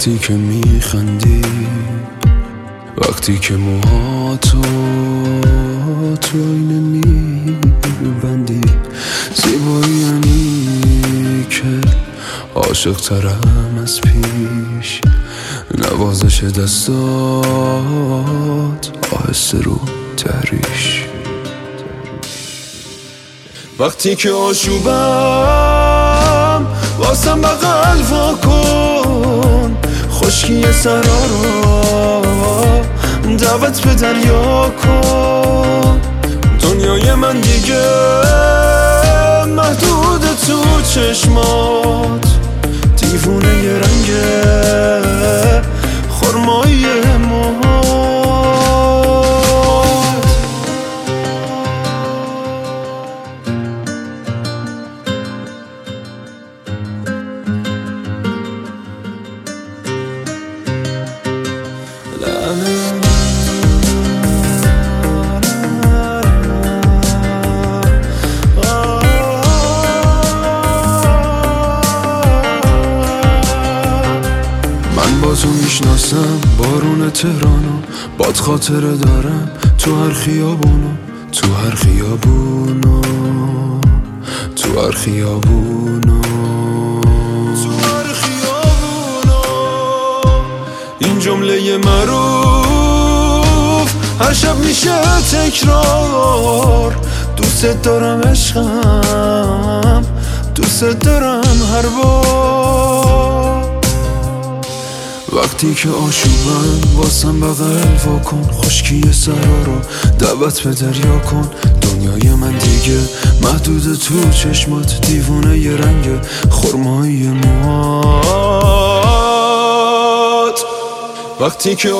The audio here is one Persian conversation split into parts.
وقتی که میخندی، وقتی که موهاتو تو آینه میبندی، زیبایی یعنی که عاشق ترم از پیش، نوازش دستات آهسته رو تحریش. وقتی که آشوبم واسم بغل وا کن، خشکی سرا رو دعوت به دریا کن. دنیای من دیگه محدود تو چشمات، دیوونه ی رنگ خرمایی موهات. با تو میشناسم بارون تهرانو، باد خاطره دارم تو هر خیابونو، تو هر خیابونو، تو هر خیابونو، تو هر خیابونو. این جمله معروف هر شب میشه تکرار، دوست دارم عشقم، دوست دارم هر بار. وقتی که آشوبم واسم بغل وا کن، خشکی سرا رو دعوت به دریا کن. دنیای من دیگه محدود تو چشمات، دیوونه ی رنگ خرمایی موهات. وقتی که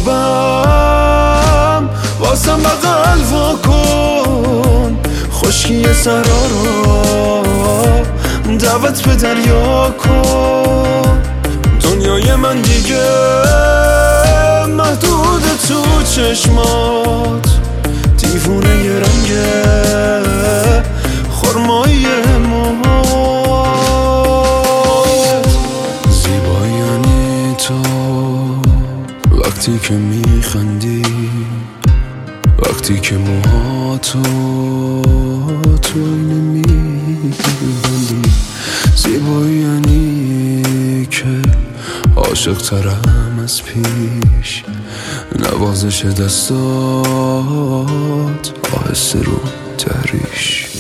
آشوبم واسم بغل وا کن، خشکی سرا رو دعوت به دریا کن. دنیای من دیگه محدود تو چشمات، دیوونه ی رنگ خرمایی موهات. زیبایی یعنی تو وقتی که میخندی، وقتی که موهاتو تو آینه میبندی، زیبایی یعنی که عاشق ترم از پیش، نوازش دستات آهسته رو تحریش.